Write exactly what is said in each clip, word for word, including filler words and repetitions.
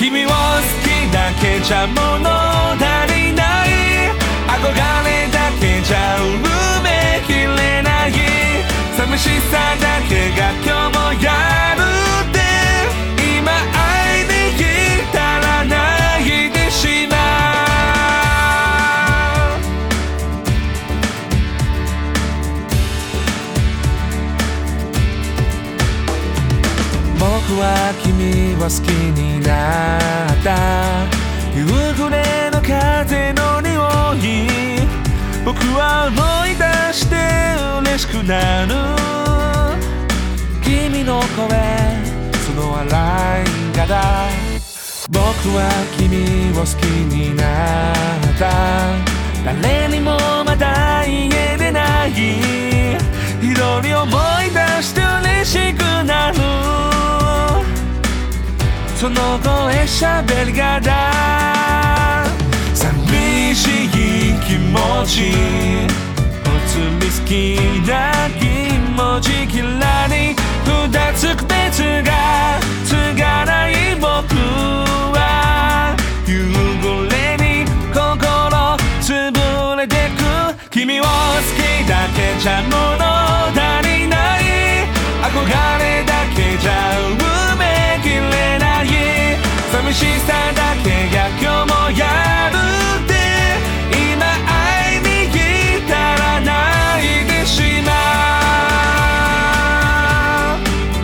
君を好きだけじゃ物足りない、憧れだけじゃ埋めきれない、寂しさだけが今日もやるって今会いに来たら泣いてしまう。僕は君を好きになった、夕暮れの風の匂い、僕は思い出して嬉しくなる。君の声、その笑い方、僕は君を好きになった。誰にもまだ言えてない一人思い出して嬉しくなる。その声喋り方、寂しい気持ち、移り好きな気持ち、きらり二つ別がつがない僕は夕暮れに心潰れてく。君を好きだけじゃ物足りない、憧れだけじゃ埋めきれない、寂しさだけが今日もやるって今会いに来たら泣いてしまう。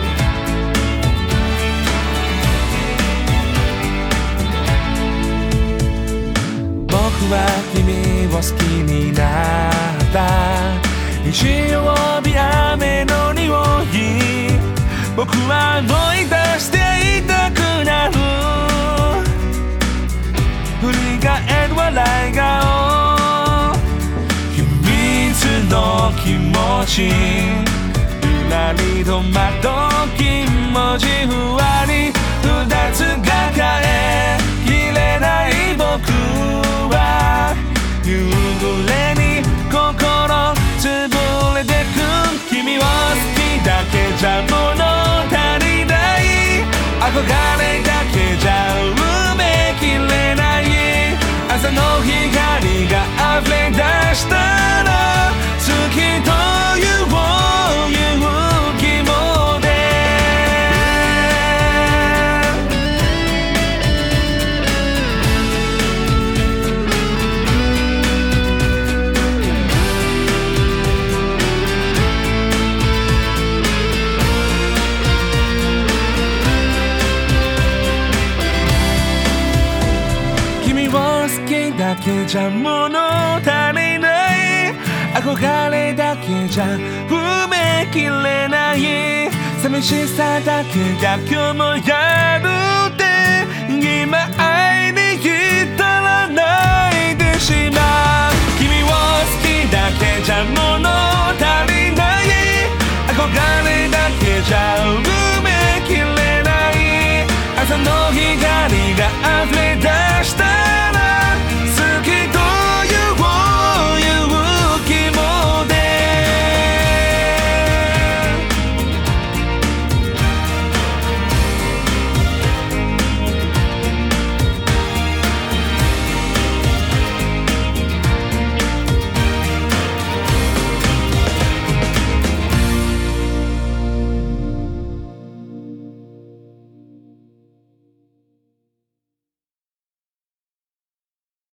僕は君を好きになった、日曜日雨の匂い、僕は思い出していたくなる。振り返る笑い顔、秘密の気持ち、ゆらりと窓気持ち、ふわり二つが変えきれない僕は夕暮れに心潰れてく。君を好きだけじゃ物足りない、憧れだけじゃ埋めきれない、朝の光が溢れ出したら好きという勇気もで、君を好きだけじゃ物足りない、憧れだけじゃ埋めきれない、寂しさだけが今日もやるって今会いに来たら泣いてしまう。君を好きだけじゃ物